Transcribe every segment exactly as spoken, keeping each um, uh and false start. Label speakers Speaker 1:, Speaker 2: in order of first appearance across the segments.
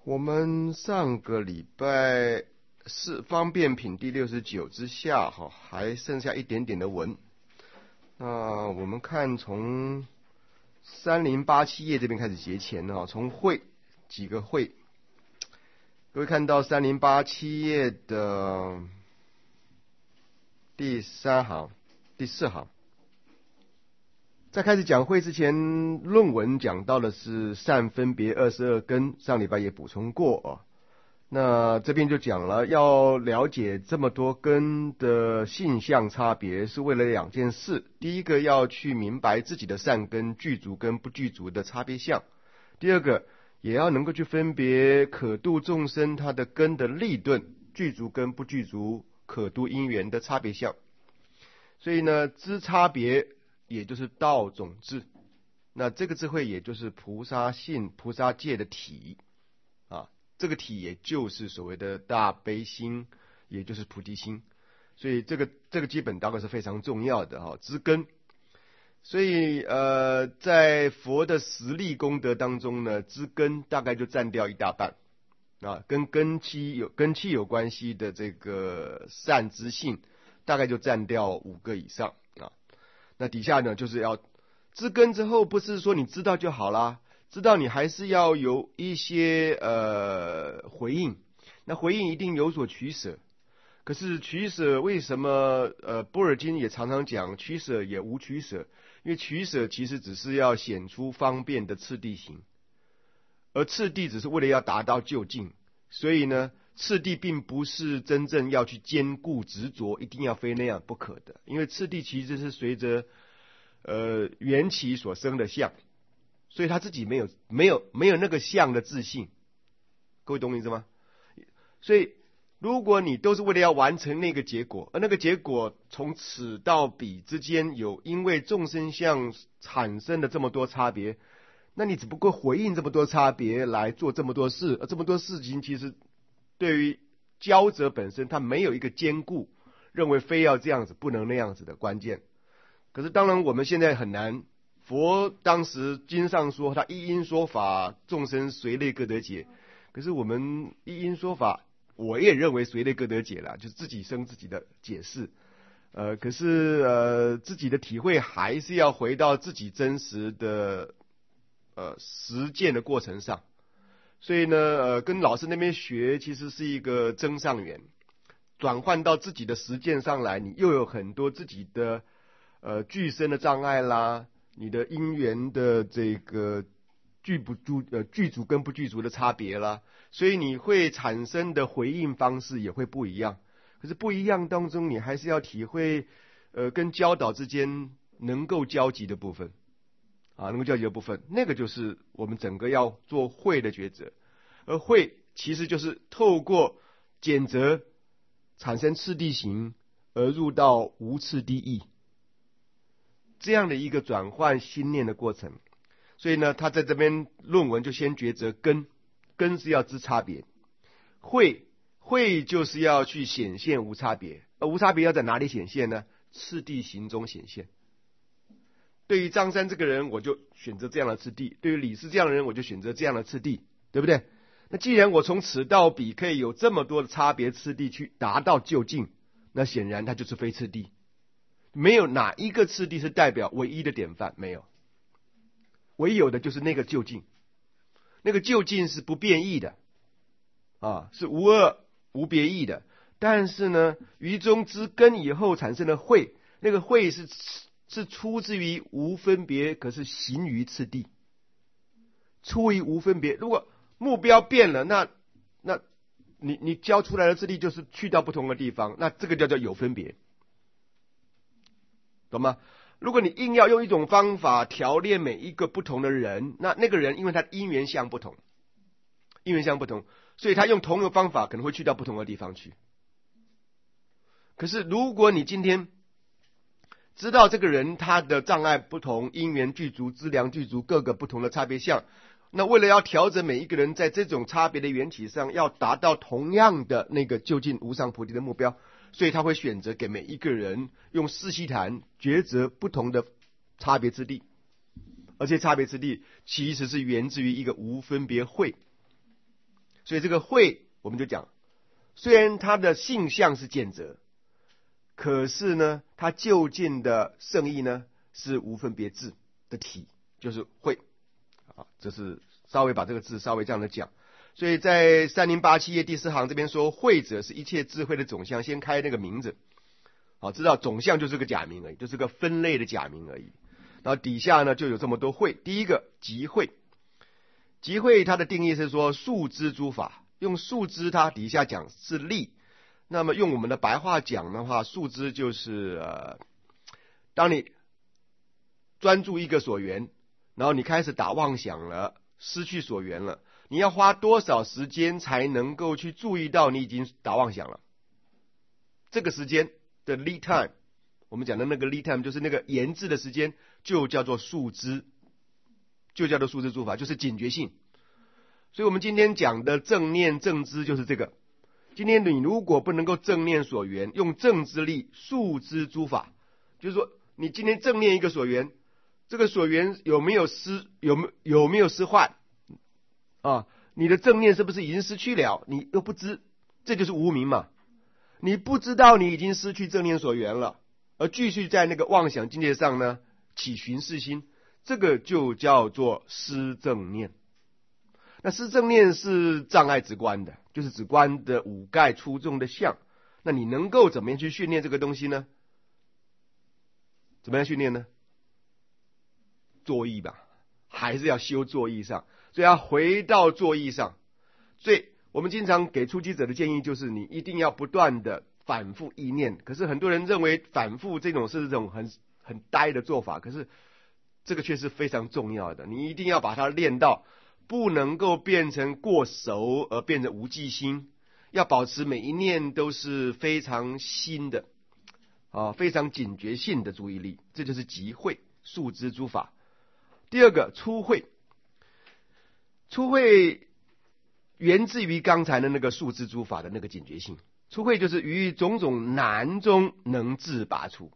Speaker 1: 我们上个礼拜是方便品第六十九之下哈，还剩下一点点的文。那我们看从三零八七页这边开始节前哈，从会几个会，各位看到三零八七页的第三行、第四行。在开始讲会之前，论文讲到的是善分别二十二根，上礼拜也补充过啊。那这边就讲了，要了解这么多根的性相差别，是为了两件事。第一个要去明白自己的善根具足跟不具足的差别相；第二个也要能够去分别可度众生它的根的利钝具足跟不具足可度因缘的差别相。所以呢，知差别也就是道种智，那这个智慧也就是菩萨性、菩萨戒的体啊，这个体也就是所谓的大悲心，也就是菩提心。所以这个这个基本大概是非常重要的哈，知根。所以呃，在佛的十力功德当中呢，知根大概就占掉一大半啊，跟根器有根器有关系的这个善知性，大概就占掉五个以上啊。那底下呢，就是要知根之后，不是说你知道就好啦，知道你还是要有一些呃回应。那回应一定有所取舍，可是取舍为什么呃般若经也常常讲取舍也无取舍？因为取舍其实只是要显出方便的次第行，而次第只是为了要达到究竟，所以呢，次第并不是真正要去兼顾执着，一定要非那样不可的。因为次第其实是随着呃缘起所生的相，所以他自己没有没有没有那个相的自信。各位懂我意思吗？所以如果你都是为了要完成那个结果，而那个结果从此到彼之间有因为众生相产生的这么多差别，那你只不过回应这么多差别来做这么多事，而这么多事情其实对于教者本身，他没有一个坚固认为非要这样子不能那样子的关键。可是当然我们现在很难，佛当时经上说他一因说法，众生随类各得解，可是我们一因说法，我也认为随类各得解了，就是自己生自己的解释。呃，可是呃自己的体会还是要回到自己真实的呃实践的过程上。所以呢，呃，跟老师那边学其实是一个增上缘，转换到自己的实践上来，你又有很多自己的呃具身的障碍啦，你的因缘的这个具不具呃具足跟不具足的差别啦，所以你会产生的回应方式也会不一样。可是不一样当中，你还是要体会呃跟教导之间能够交集的部分。啊，能够交集的部分，那个就是我们整个要做会的抉择，而会其实就是透过检择产生次第行，而入到无次第义这样的一个转换心念的过程。所以呢，他在这边论文就先抉择根，根是要知差别，会会就是要去显现无差别，而无差别要在哪里显现呢？次第行中显现。对于张三这个人，我就选择这样的次第；对于李四这样的人，我就选择这样的次第，对不对？那既然我从此到彼可以有这么多的差别次第去达到究竟，那显然它就是非次第，没有哪一个次第是代表唯一的典范，没有，唯有的就是那个究竟，那个究竟是不变异的啊，是无二无别异的。但是呢，于中之根以后产生的慧，那个慧是是出自于无分别，可是行于次第。出于无分别，如果目标变了，那那你你教出来的次第就是去到不同的地方，那这个叫做有分别，懂吗？如果你硬要用一种方法调练每一个不同的人，那那个人因为他因缘相不同，因缘相不同，所以他用同一个方法可能会去到不同的地方去。可是如果你今天知道这个人他的障碍不同，因缘具足，资粮具足，各个不同的差别相，那为了要调整每一个人在这种差别的缘起上要达到同样的那个究竟无上菩提的目标，所以他会选择给每一个人用四悉檀抉择不同的差别之地，而且差别之地其实是源自于一个无分别慧。 所以这个慧我们就讲，虽然它的性相是见者，可是呢它究竟的圣意呢是无分别智的体，就是慧啊。这是稍微把这个字稍微这样的讲。所以在三零八七页第四行这边说，慧者是一切智慧的总相，先开那个名字，好，知道总相就是个假名而已，就是个分类的假名而已。然后底下呢就有这么多慧。第一个集慧，集慧它的定义是说树枝诸法，用树枝它底下讲是力，那么用我们的白话讲的话，树枝就是呃，当你专注一个所缘，然后你开始打妄想了，失去所缘了，你要花多少时间才能够去注意到你已经打妄想了？这个时间的 lead time， 我们讲的那个 lead time 就是那个研制的时间，就叫做树枝，就叫做树枝诸法，就是警觉性。所以我们今天讲的正念正知就是这个。今天你如果不能够正念所缘，用正知力树枝诸法，就是说你今天正念一个所缘，这个所缘有没有失，有没有没有失坏啊？你的正念是不是已经失去了？你又不知，这就是无明嘛。你不知道你已经失去正念所缘了，而继续在那个妄想境界上呢起寻视心，这个就叫做失正念。那失正念是障碍直观的，就是直观的五盖出众的相。那你能够怎么样去训练这个东西呢？怎么样训练呢？作意吧，还是要修作意上，所以要回到作意上。所以我们经常给初机者的建议就是，你一定要不断的反复意念。可是很多人认为反复这种是这种很很呆的做法，可是这个却是非常重要的。你一定要把它练到不能够变成过熟而变成无记心，要保持每一念都是非常新的啊，非常警觉性的注意力，这就是集慧树枝诸法。第二个初慧，初慧源自于刚才的那个树枝诸法的那个警觉性。初慧就是于种种难中能自拔出。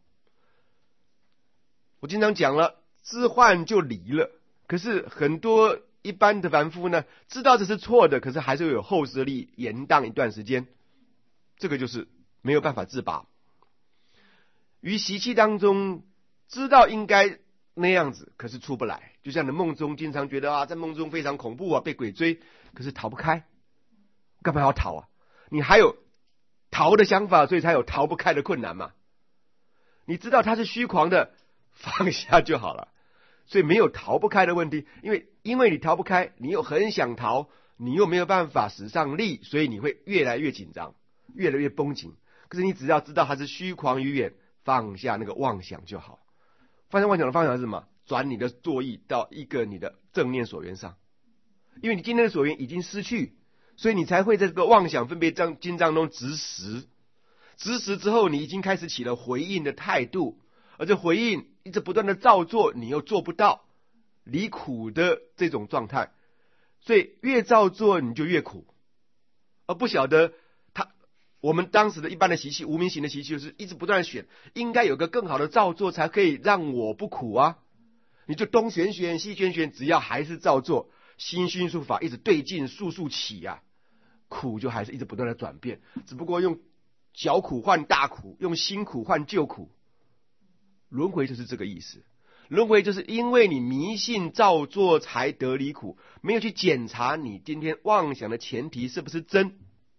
Speaker 1: 我经常讲了，知幻就离了，可是很多一般的凡夫呢，知道这是错的，可是还是有后视力延宕一段时间，这个就是没有办法自拔。于习气当中知道应该那样子，可是出不来。就像你梦中经常觉得啊，在梦中非常恐怖啊，被鬼追，可是逃不开，干嘛要逃啊？你还有逃的想法，所以才有逃不开的困难嘛。你知道它是虚狂的，放下就好了。所以没有逃不开的问题，因为因为你逃不开，你又很想逃，你又没有办法使上力，所以你会越来越紧张，越来越绷紧。可是你只要知道它是虚狂于远，放下那个妄想就好。放下妄想的方法是什么？转你的作意到一个你的正念所缘上，因为你今天的所缘已经失去，所以你才会在这个妄想分别障经障中执实。执实之后，你已经开始起了回应的态度，而这回应一直不断的照做，你又做不到离苦的这种状态，所以越照做你就越苦，而不晓得他我们当时的一般的习气，无明型的习气就是一直不断的选，应该有个更好的照做才可以让我不苦啊，你就东选选西选选，只要还是照做，心熏术法一直对劲，速速起啊，苦就还是一直不断的转变，只不过用小苦换大苦，用新苦换旧苦。轮回就是这个意思，轮回就是因为你迷信照做才得离苦，没有去检查你今天妄想的前提是不是真。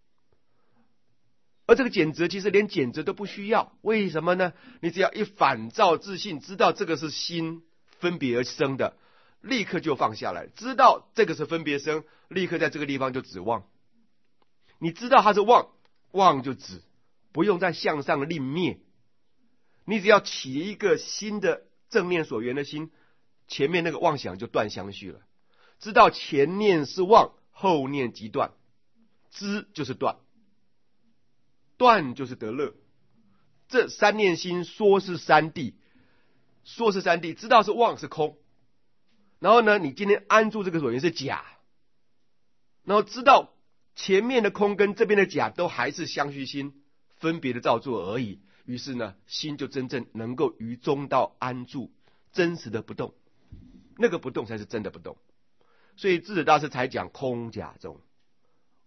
Speaker 1: 而这个检则其实连检则都不需要，为什么呢？你只要一反照自信，知道这个是心分别而生的，立刻就放下来，知道这个是分别生，立刻在这个地方就止妄。你知道它是妄，妄就止，不用再向上另灭。你只要起一个新的正念所缘的心，前面那个妄想就断相续了。知道前念是妄，后念即断，知就是断，断就是得乐。这三念心说是三谛，说是三谛，知道是妄是空，然后呢，你今天安住这个所缘是假，然后知道前面的空跟这边的假都还是相续心分别的造作而已。于是呢，心就真正能够于中道安住，真实的不动，那个不动才是真的不动。所以智者大师才讲空假中，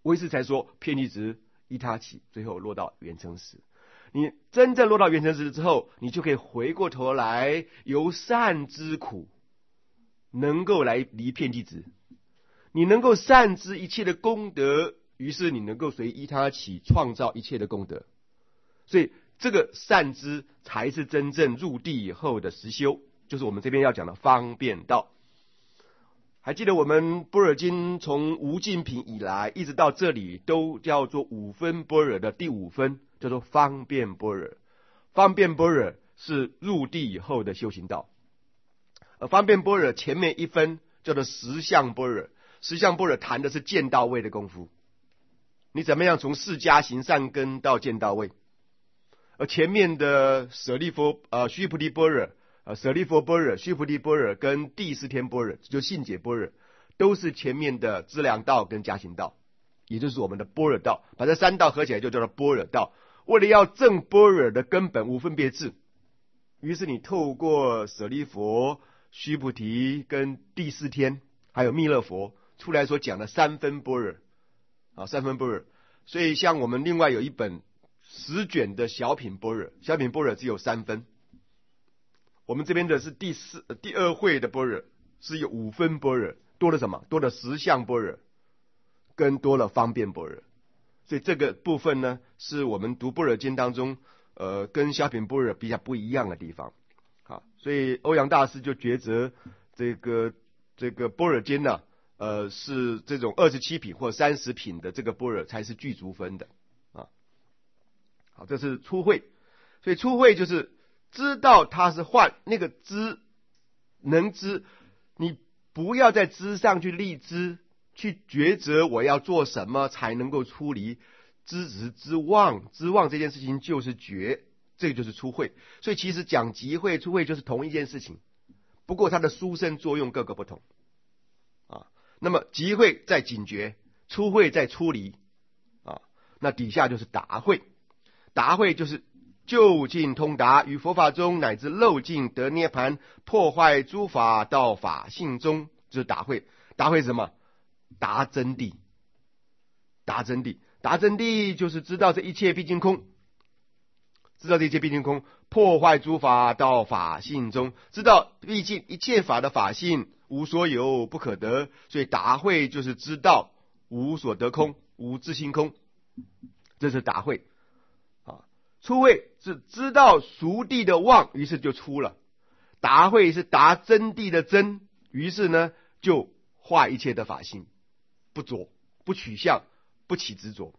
Speaker 1: 唯识才说遍计值依他起，最后落到缘成实。你真正落到缘成实之后，你就可以回过头来由善知苦，能够来离遍计值。你能够善知一切的功德，于是你能够随依他起创造一切的功德。所以这个善知才是真正入地以后的实修，就是我们这边要讲的方便道。还记得我们般若经从无尽品以来一直到这里都叫做五分般若的第五分，叫做方便般若。方便般若是入地以后的修行道，而方便般若前面一分叫做实相般若。实相般若谈的是见到位的功夫，你怎么样从释迦行善根到见到位。而前面的舍利弗呃须菩提般若呃舍利弗般若、须菩提般若跟第四天般若，就信解般若，都是前面的资粮道跟加行道，也就是我们的般若道。把这三道合起来就叫做般若道。为了要证般若的根本无分别智，于是你透过舍利弗、须菩提跟第四天还有弥勒佛出来所讲的三分般若啊，三分般若。所以像我们另外有一本十卷的小品般若，小品般若只有三分。我们这边的是第四第二会的般若，是有五分般若，多了什么？多了实相般若，跟多了方便般若。所以这个部分呢，是我们读般若经当中，呃，跟小品般若比较不一样的地方。好，所以欧阳大师就觉得这个这个般若经呢，呃，是这种二十七品或三十品的这个般若才是具足分的啊。好，这是初会，所以初会就是知道它是幻，那个知能知，你不要在知上去立知，去抉择我要做什么才能够出离知执之妄，知妄这件事情就是觉，这个就是初会。所以其实讲集会、初会就是同一件事情，不过它的殊胜作用各个不同啊。那么集会在警觉，初会在出离啊。那底下就是达会，达会就是究竟通达，于佛法中乃至漏尽得涅盘，破坏诸法到法性中，就是达会。达会是什么？达真谛。达真谛，达真谛就是知道这一切毕竟空，知道这一切毕竟空，破坏诸法到法性中，知道毕竟一切法的法性无所有不可得，所以达会就是知道无所得空，无自性空，这是达会。初会是知道熟谛的妄，于是就出了。达会是达真谛的真，于是呢就化一切的法性，不着，不取相，不起执着。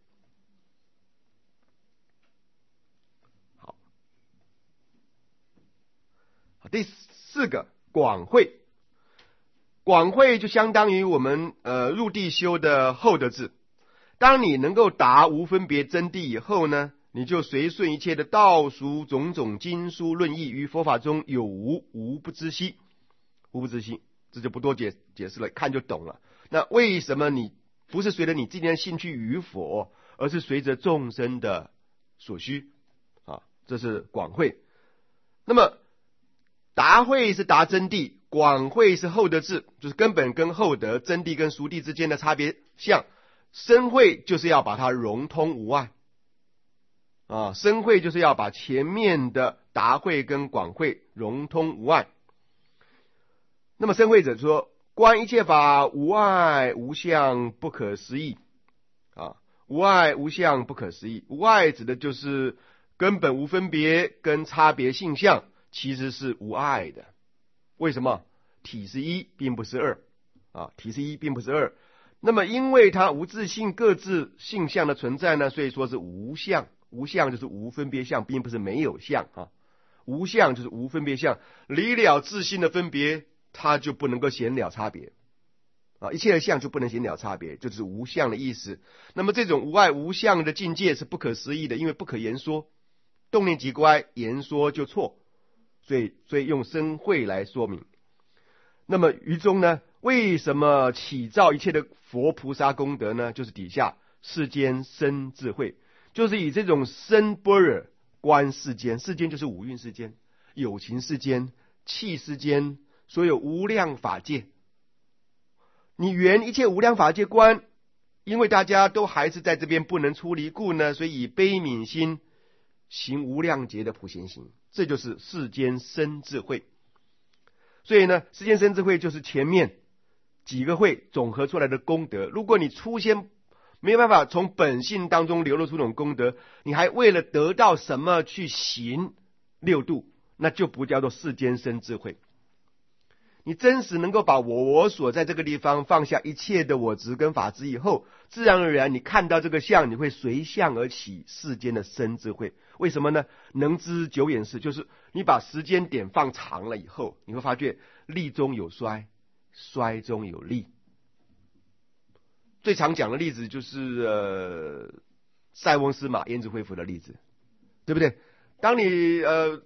Speaker 1: 好，第四个广会，广会就相当于我们呃入地修的后得智。当你能够达无分别真谛以后呢，你就随顺一切的道俗种种经书论义，于佛法中有无，无不知悉，无不知悉，这就不多解解释了，看就懂了。那为什么你不是随着你自己的兴趣与否，而是随着众生的所需啊？这是广会。那么达会是达真谛，广会是后得智，就是根本跟后得，真谛跟熟谛之间的差别相。深会就是要把它融通无碍啊，深会就是要把前面的达会跟广会融通无碍。那么深会者说，观一切法无碍无相不可思议啊，无碍无相不可思议。无碍指的就是根本无分别跟差别性相，其实是无碍的。为什么？体是一，并不是二啊，体是一，并不是二。那么因为它无自性各自性相的存在呢，所以说是无相。无相就是无分别相，并不是没有相啊。无相就是无分别相，离了自性的分别，它就不能够显了差别啊，一切的相就不能显了差别，就是无相的意思。那么这种无碍无相的境界是不可思议的，因为不可言说，动念即乖，言说就错，所以所以用深会来说明。那么于中呢，为什么起造一切的佛菩萨功德呢？就是底下世间深智慧，就是以这种深般若观世间，世间就是五蕴世间、有情世间、气世间，所有无量法界。你圆一切无量法界观， 因为大家都还是在这边不能出离故呢，所以以悲悯心行无量劫的普贤行，这就是世间生智慧。所以呢，世间生智慧就是前面几个慧总合出来的功德。如果你出现没有办法从本性当中流露出这种功德，你还为了得到什么去行六度，那就不叫做世间生智慧。你真实能够把我我所在这个地方放下一切的我执跟法执以后，自然而然你看到这个相，你会随相而起世间的生智慧。为什么呢？能知久远事，就是你把时间点放长了以后，你会发觉力中有衰，衰中有力。最常讲的例子就是呃塞翁失马焉知非福的例子，对不对？当你呃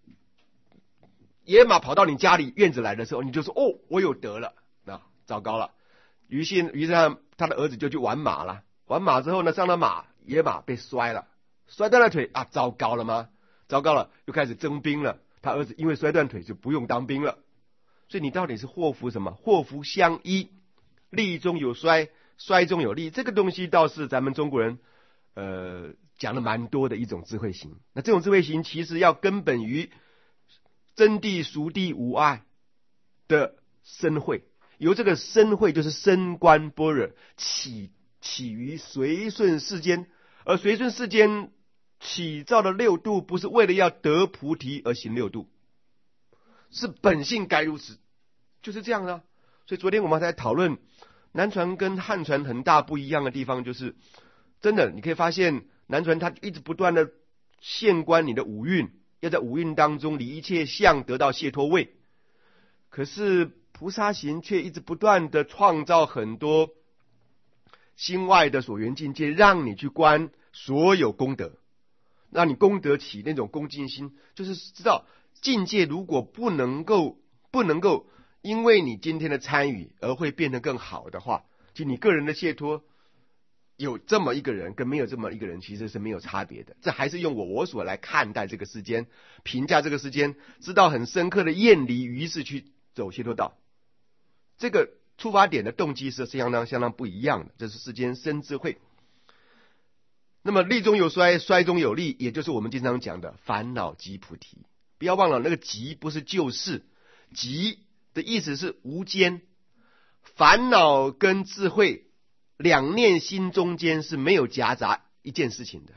Speaker 1: 野马跑到你家里院子来的时候，你就说哦，我有得了，那、啊、糟糕了。于是于是他他的儿子就去玩马了，玩马之后呢，上了马，野马被摔了，摔断了腿啊，糟糕了吗？糟糕了，又开始征兵了。他儿子因为摔断腿就不用当兵了。所以你到底是祸福什么？祸福相依，利中有衰，衰中有利。这个东西倒是咱们中国人呃讲的蛮多的一种智慧型。那这种智慧型其实要根本于真谛熟谛无碍的深慧，由这个深慧就是深观般若起起于随顺世间，而随顺世间起造的六度不是为了要得菩提而行六度，是本性该如此，就是这样的、啊。所以昨天我们才讨论南传跟汉传很大不一样的地方，就是真的你可以发现南传它一直不断的现观你的五蕴，要在五蕴当中离一切相得到解脱位。可是菩萨行却一直不断的创造很多心外的所缘境界，让你去观所有功德，让你功德起那种恭敬心，就是知道境界如果不能够不能够因为你今天的参与而会变得更好的话，就你个人的解脱有这么一个人跟没有这么一个人其实是没有差别的。这还是用我我所来看待这个世间，评价这个世间，知道很深刻的厌离，于是去走解脱道。这个出发点的动机是相当相当不一样的，这是世间生智慧。那么力中有衰，衰中有力，也就是我们经常讲的烦恼即菩提。不要忘了那个即不是就事，即的意思是无间，烦恼跟智慧两念心中间是没有夹杂一件事情的。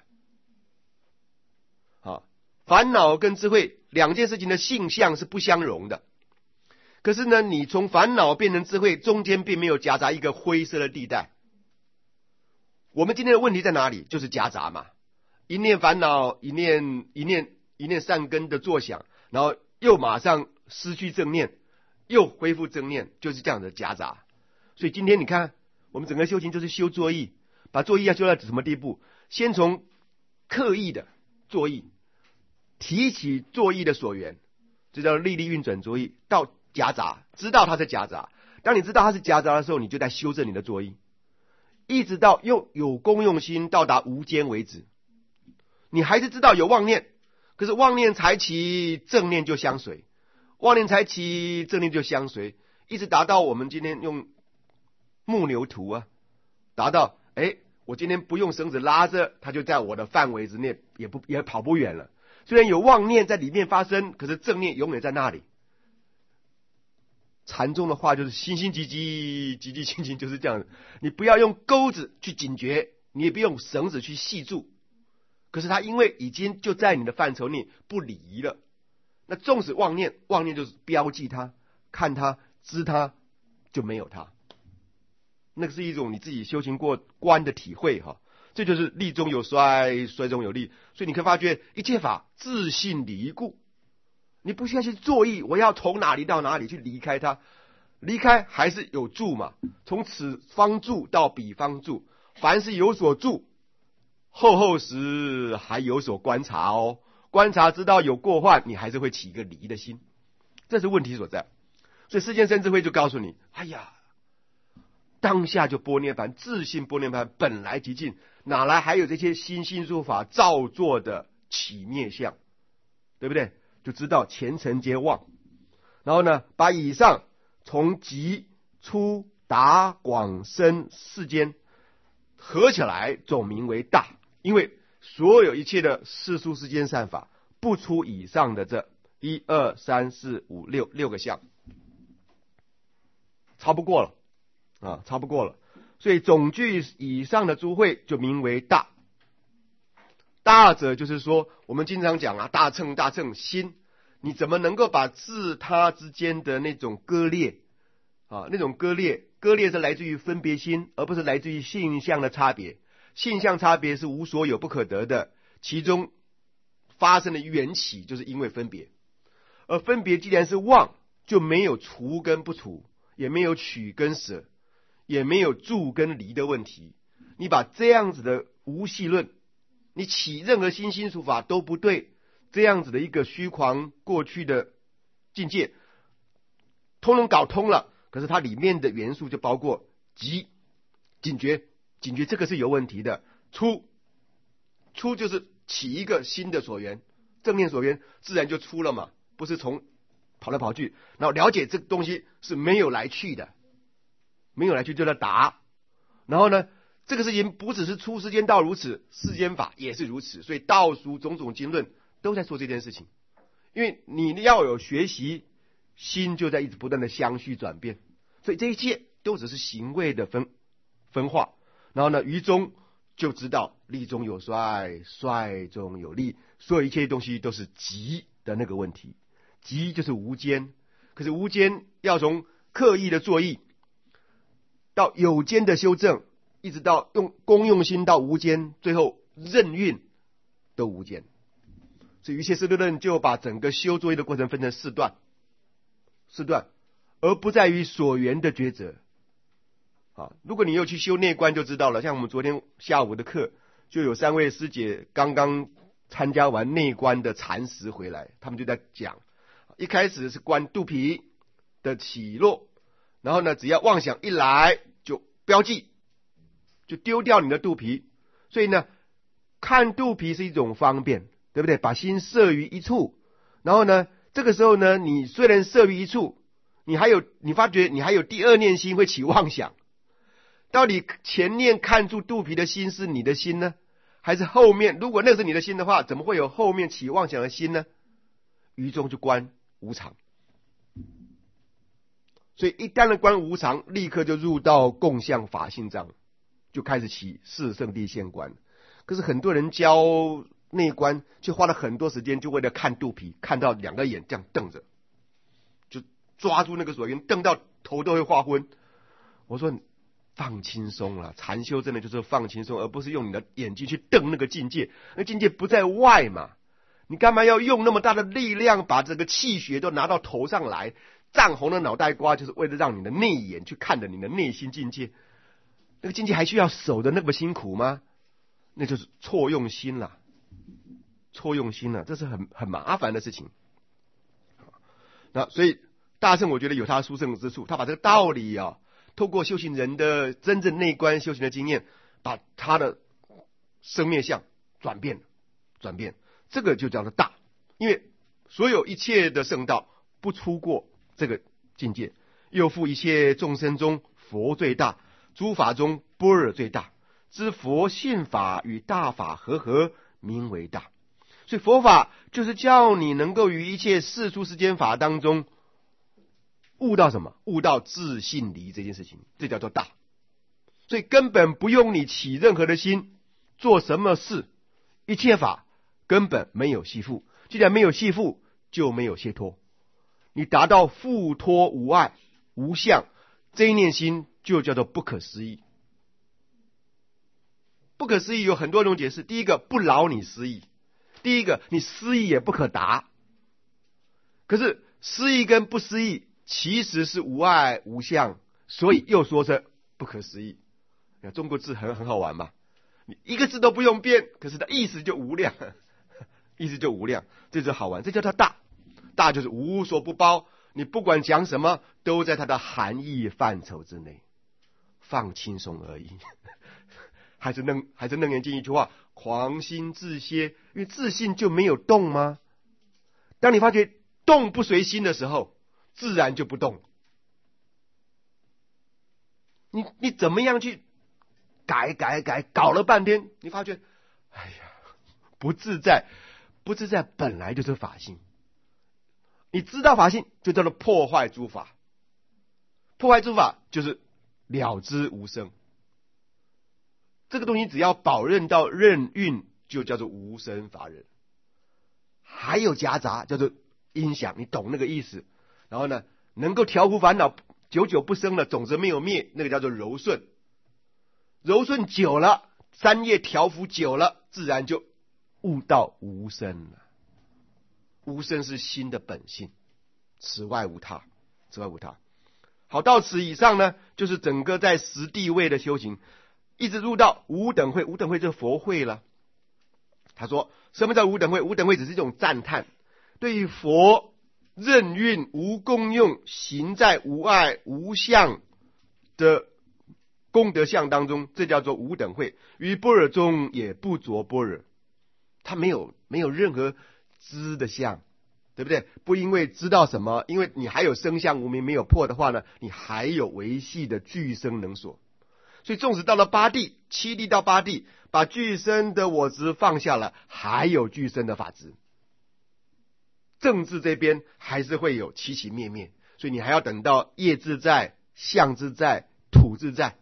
Speaker 1: 好，烦恼跟智慧两件事情的性相是不相容的。可是呢，你从烦恼变成智慧，中间并没有夹杂一个灰色的地带。我们今天的问题在哪里？就是夹杂嘛，一念烦恼，一念一念一念善根的作想，然后又马上失去正念，又恢复正念，就是这样的夹杂。所以今天你看，我们整个修行就是修作意，把作意要修到什么地步？先从刻意的作意，提起作意的所缘，这叫力力运转作意，到夹杂，知道它是夹杂。当你知道它是夹杂的时候，你就在修正你的作意，一直到用有功用心到达无间为止。你还是知道有妄念，可是妄念才起，正念就相随；妄念才起，正念就相随，一直达到我们今天用木牛图啊，达到哎，我今天不用绳子拉着，它就在我的范围之内，也不也跑不远了。虽然有妄念在里面发生，可是正念永远在那里。禅宗的话就是心心寂寂，寂寂清清，就是这样的。你不要用钩子去警觉，你也不用绳子去系住，可是它因为已经就在你的范畴内不离了。那纵使妄念，妄念就是标记它，看它，知它，就没有它。那个是一种你自己修行过观的体会哈，这就是力中有衰，衰中有力。所以你可以发觉一切法自性离故。你不需要去作意，我要从哪里到哪里去离开它，离开还是有住嘛，从此方住到彼方住，凡是有所住，后后时还有所观察哦。观察知道有过患，你还是会起一个离的心，这是问题所在。所以世间生智慧就告诉你，哎呀，当下就般涅槃，自性般涅槃本来极尽，哪来还有这些心心术法造作的起灭相，对不对？就知道前尘皆妄。然后呢，把以上从极粗达广深世间合起来总名为大，因为所有一切的世俗世间善法，不出以上的这一二三四五六六个项，超不过了啊，超不过了。所以总具以上的诸慧就名为大。大者就是说，我们经常讲啊，大乘大乘心，你怎么能够把自他之间的那种割裂啊，那种割裂，割裂是来自于分别心，而不是来自于性相的差别。性相差别是无所有不可得的，其中发生的缘起就是因为分别，而分别既然是妄，就没有除跟不除，也没有取跟舍，也没有住跟离的问题。你把这样子的无系论，你起任何新心术法都不对，这样子的一个虚狂过去的境界通通搞通了，可是它里面的元素就包括即警觉，警觉这个是有问题的。出出就是起一个新的所缘，正面所缘自然就出了嘛，不是从跑来跑去。然后了解这个东西是没有来去的，没有来去就叫达。然后呢，这个事情不只是出世间道如此，世间法也是如此。所以道书种种经论都在说这件事情，因为你要有学习，心就在一直不断的相续转变，所以这一切都只是行位的分分化。然后呢，于中就知道力中有衰，衰中有力，所有一切东西都是极的那个问题。极就是无间，可是无间要从刻意的作意到有间的修正，一直到用功用心到无间，最后任运都无间。所以瑜伽师地论就把整个修作业的过程分成四段，四段，而不在于所缘的抉择。啊，如果你又去修内观就知道了，像我们昨天下午的课，就有三位师姐刚刚参加完内观的禅师回来，他们就在讲，一开始是观肚皮的起落，然后呢，只要妄想一来就标记，就丢掉你的肚皮。所以呢，看肚皮是一种方便，对不对？把心摄于一处，然后呢，这个时候呢，你虽然摄于一处，你还有你发觉你还有第二念心会起妄想。到底前念看住肚皮的心是你的心呢，还是后面？如果那是你的心的话，怎么会有后面起妄想的心呢？于中就观无常。所以一旦的观无常，立刻就入到共相法性藏，就开始起四圣谛现观。可是很多人教内观，就花了很多时间，就为了看肚皮，看到两个眼这样瞪着，就抓住那个所缘，瞪到头都会画昏。我说放轻松了，禅修真的就是放轻松，而不是用你的眼睛去瞪那个境界，那境界不在外嘛，你干嘛要用那么大的力量把这个气血都拿到头上来？涨红的脑袋瓜就是为了让你的内眼去看着你的内心境界，那个境界还需要守的那么辛苦吗？那就是错用心了，错用心了，这是很很麻烦的事情。那所以大乘我觉得有他殊胜之处，他把这个道理啊，透过修行人的真正内观修行的经验，把他的生灭相转变，转变，这个就叫做大。因为所有一切的圣道不出过这个境界，又复一切众生中佛最大，诸法中般若最大，知佛性法与大法合合，名为大。所以佛法就是叫你能够于一切世出世间法当中悟到什么？悟到自性离这件事情，这叫做大。所以根本不用你起任何的心，做什么事，一切法根本没有系缚。既然没有系缚，就没有解脱。你达到复脱无碍无相，这一念心就叫做不可思议。不可思议有很多种解释，第一个不劳你思议，第一个你思议也不可达。可是思议跟不思议其实是无碍无相，所以又说是不可思议。中国字很很好玩嘛，你一个字都不用变，可是它意思就无量，意思就无量，这就好玩，这叫它大。大就是无所不包，你不管讲什么都在它的含义范畴之内，放轻松而已。还是楞还是楞严经一句话，狂心自歇，因为自信就没有动吗？当你发觉动不随心的时候，自然就不动。你你怎么样去改改改，搞了半天，你发觉，哎呀，不自在，不自在本来就是法性。你知道法性，就叫做破坏诸法。破坏诸法就是了知无生。这个东西只要保任到任运，就叫做无生法忍。还有夹杂叫做音响，你懂那个意思。然后呢，能够调伏烦恼，久久不生了，种子没有灭，那个叫做柔顺。柔顺久了，三业调伏久了，自然就悟到无生了。无生是心的本性，此外无他，此外无他。好，到此以上呢，就是整个在十地位的修行，一直入到无等会。无等会就是佛会了。他说，什么叫无等会？无等会只是一种赞叹，对于佛任运无功用，行在无碍无相的功德相当中，这叫做无等会。于般若中也不着般若，他没有没有任何知的相，对不对？不因为知道什么，因为你还有生相无明没有破的话呢，你还有维系的具生能所。所以纵使到了八地，七地到八地，把具生的我执放下了，还有具生的法执。政治这边还是会有起起灭灭，所以你还要等到业自在、相自在、土自在。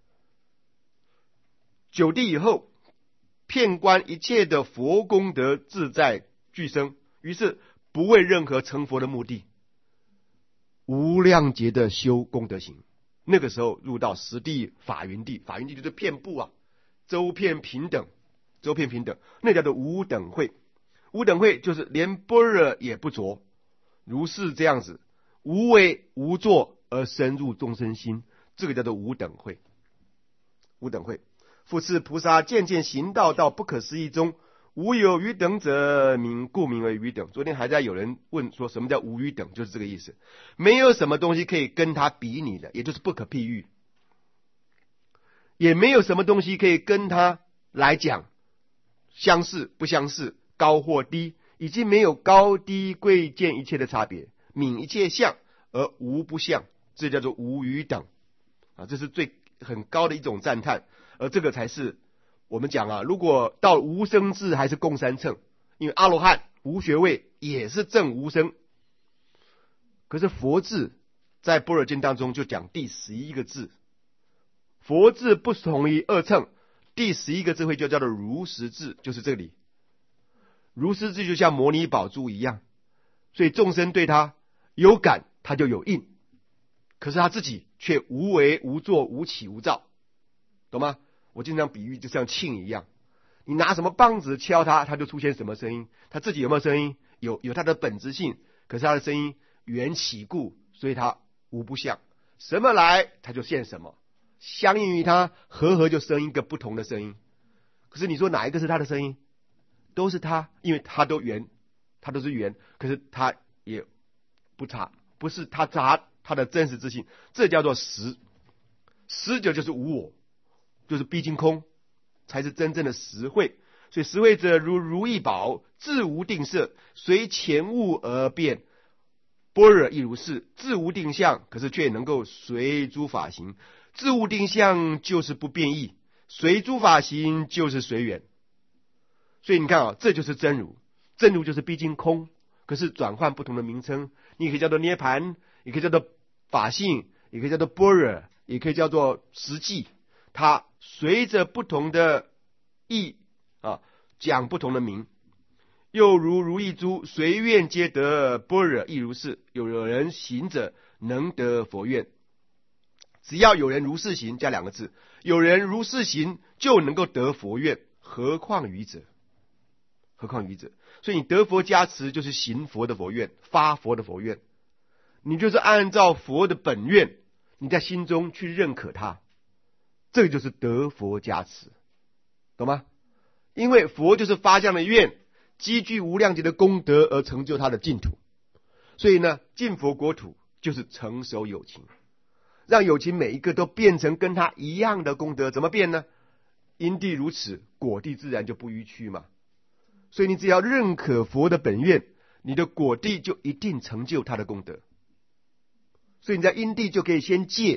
Speaker 1: 九地以后，遍观一切的佛功德自在具生，于是不为任何成佛的目的，无量劫的修功德行。那个时候入到十地法云地，法云地就是遍布啊，周遍平等，周遍平等，那叫做无等会。无等会就是连般若也不着，如是这样子，无为无作而深入众生心，这个叫做无等会。无等会，复次菩萨渐渐行道到不可思议中，无有余等者，名故名为余等。昨天还在有人问说什么叫无余等，就是这个意思，没有什么东西可以跟他比拟的，也就是不可譬喻，也没有什么东西可以跟他来讲相似不相似，高或低，已经没有高低贵贱一切的差别，泯一切相而无不相，这叫做无余等啊，这是最很高的一种赞叹。而这个才是我们讲啊，如果到无生智还是共三乘，因为阿罗汉无学位也是证无生，可是佛智在般若经当中就讲第十一个智，佛智不同于二乘，第十一个智慧就叫做如实智，就是这里。如实智就像摩尼宝珠一样，所以众生对他有感，他就有应，可是他自己却无为无作无起无造，懂吗？我经常比喻就像磬一样，你拿什么棒子敲它，它就出现什么声音，它自己有没有声音？有，有它的本质性，可是它的声音缘起故，所以它无不相，什么来它就现什么，相应于它，合合就生一个不同的声音。可是你说哪一个是它的声音？都是它，因为它都缘，它都是缘，可是它也不差，不是它差它的真实之性，这叫做实。实者就是无我，就是毕竟空，才是真正的实慧。所以实慧者如如意宝，自无定色，随前物而变。般若亦如是，自无定相，可是却能够随诸法行。自无定相就是不变异，随诸法行就是随缘。所以你看啊，这就是真如。真如就是毕竟空，可是转换不同的名称，你可以叫做涅盘，也可以叫做法性，也可以叫做般若，也可以叫做实际。它随着不同的意啊，讲不同的名。又如如意珠，随愿皆得般若，亦如是。有人行者能得佛愿，只要有人如是行，加两个字，有人如是行就能够得佛愿，何况愚者？何况愚者？所以你得佛加持，就是行佛的佛愿，发佛的佛愿，你就是按照佛的本愿，你在心中去认可它，这个就是得佛加持，懂吗？因为佛就是发这样的愿，积聚无量劫的功德而成就他的净土，所以呢，净佛国土就是成熟有情，让有情每一个都变成跟他一样的功德。怎么变呢？因地如此，果地自然就不逾矩嘛。所以你只要认可佛的本愿，你的果地就一定成就他的功德。所以你在因地就可以先借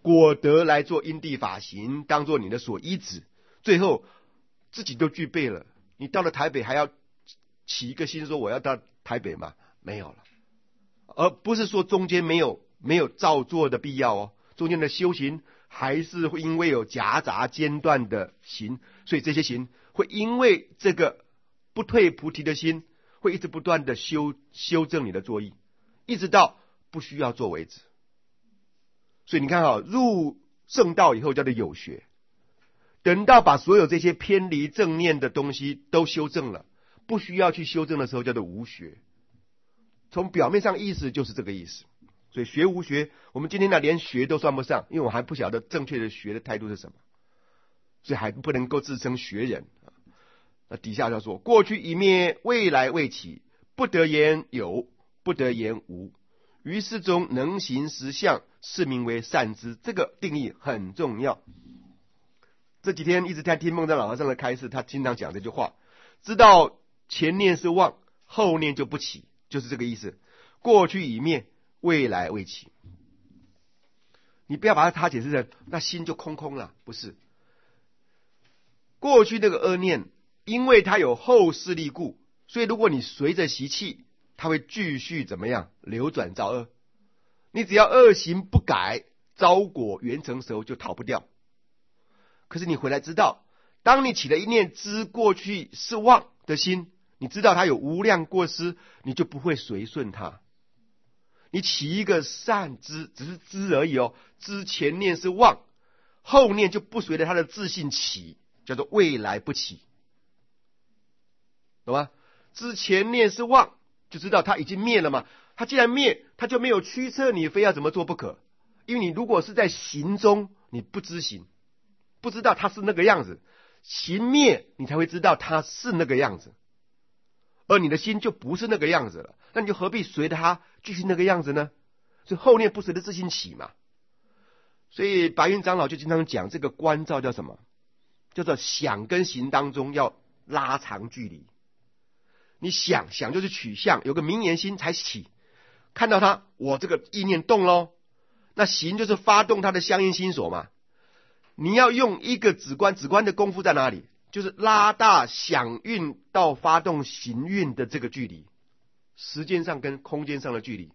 Speaker 1: 果德来做因地法行，当做你的所依止，最后自己都具备了，你到了台北还要起一个心说我要到台北吗？没有了。而不是说中间没有没有照做的必要哦，中间的修行还是会因为有夹杂间断的行，所以这些行会因为这个不退菩提的心，会一直不断的修修正你的作意，一直到不需要做为止。所以你看啊，入正道以后叫做有学，等到把所有这些偏离正念的东西都修正了，不需要去修正的时候叫做无学。从表面上意思就是这个意思。所以学无学，我们今天呢连学都算不上，因为我还不晓得正确的学的态度是什么，所以还不能够自称学人。那底下就说，过去已灭，未来未起，不得言有，不得言无，于世中能行实相，是名为善知。这个定义很重要。这几天一直在听梦藏老和尚的开示，他经常讲这句话，知道前念是妄，后念就不起，就是这个意思。过去已灭，未来未起。你不要把它解释成那心就空空了，不是。过去那个恶念，因为它有后势力故，所以如果你随着习气，它会继续怎么样流转造恶。你只要恶行不改，招果缘成熟就逃不掉。可是你回来知道，当你起了一念知过去是妄的心，你知道它有无量过失，你就不会随顺它。你起一个善知，只是知而已哦，知前念是妄，后念就不随着他的自信起，叫做未来不起，懂吗？知前念是妄，就知道它已经灭了嘛。它既然灭，它就没有驱策你非要怎么做不可。因为你如果是在行中，你不知行，不知道它是那个样子，行灭你才会知道它是那个样子，而你的心就不是那个样子了，那你就何必随着它继续那个样子呢？所以后念不随着自信起嘛。所以白云长老就经常讲这个观照叫什么？叫做想跟行当中要拉长距离。你想想就是取向，有个明言心才起，看到它，我这个意念动咯，那行就是发动它的相应心所嘛。你要用一个止观，止观的功夫在哪里？就是拉大想运到发动行运的这个距离，时间上跟空间上的距离。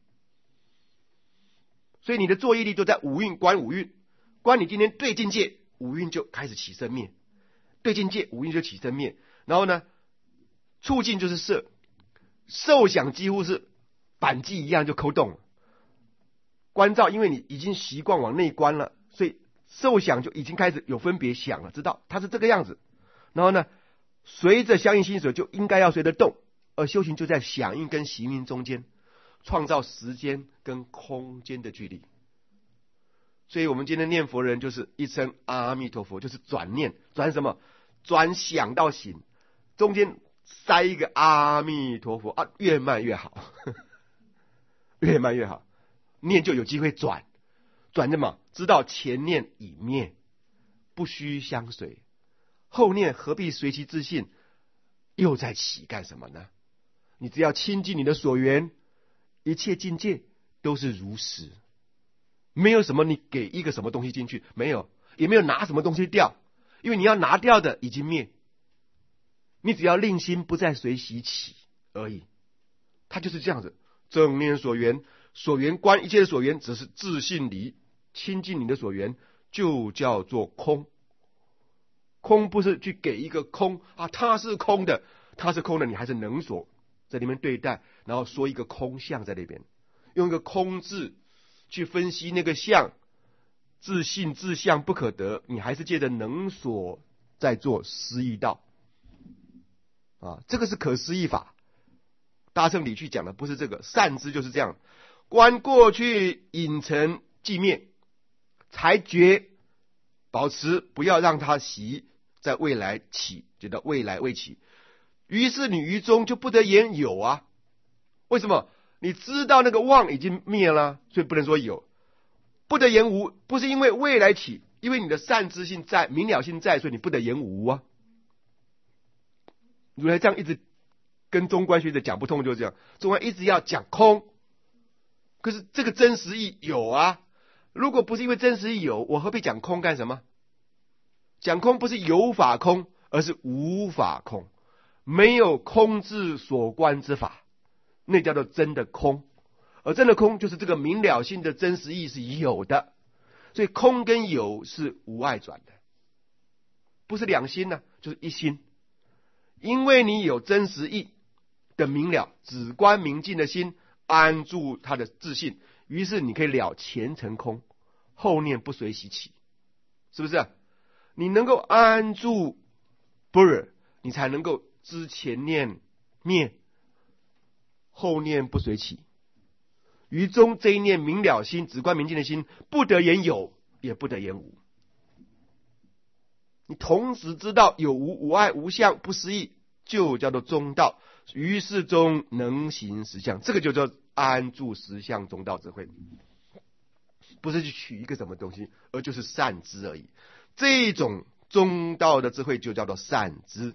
Speaker 1: 所以你的作意力都在五蕴观五蕴，观你今天对境界，五蕴就开始起生灭，对境界五蕴就起生灭。然后呢，触境就是色，受想几乎是扳机一样就扣动了。观照因为你已经习惯往内观了，所以受想就已经开始有分别想了，知道它是这个样子。然后呢，随着相应心所就应该要随着动，而修行就在响应跟行运中间，创造时间跟空间的距离。所以我们今天念佛人就是一声阿弥陀佛，就是转念，转什么？转想到行，中间塞一个阿弥陀佛啊，越慢越好，越慢越好，念就有机会转，转什么？知道前念已灭，不须相随。后念何必随其自信，又在起干什么呢？你只要亲近你的所缘，一切境界都是如实，没有什么你给一个什么东西进去，没有，也没有拿什么东西掉，因为你要拿掉的已经灭，你只要令心不再随习起而已。它就是这样子，正念所缘，所缘观一切的所缘，只是自信离，亲近你的所缘，就叫做空。空不是去给一个空啊，它是空的，它是空的，你还是能所在里面对待，然后说一个空相在那边，用一个空字去分析那个相，自信自相不可得，你还是借着能所在做思义道啊，这个是可思议法。大乘理去讲的不是这个，善知就是这样，观过去隐尘寂灭，才觉保持不要让它习在未来起，觉得未来未起。于是你于中就不得言有啊，为什么？你知道那个妄已经灭了，所以不能说有。不得言无，不是因为未来起，因为你的善知性在，明了性在，所以你不得言无啊。如来这样一直跟中观学者讲不通，就是这样。中观一直要讲空，可是这个真实义有啊。 如果不是因为真实义有，我何必讲空干什么？讲空不是有法空，而是无法空，没有空智所观之法，那叫做真的空。而真的空就是这个明了性的真实义是有的，所以空跟有是无碍转的，不是两心呢、啊，就是一心。因为你有真实义的明了，只观明净的心安住他的自信，于是你可以了前尘空，后念不随喜起，是不是、啊？你能够安住般若，你才能够知前念灭，后念不随起。于中这一念明了心，只观明净的心，不得言有，也不得言无。你同时知道有无、无碍、无相、不思议，就叫做中道。于是中能行实相，这个就叫安住实相中道智慧，不是去取一个什么东西，而就是善知而已。这种中道的智慧就叫做善知。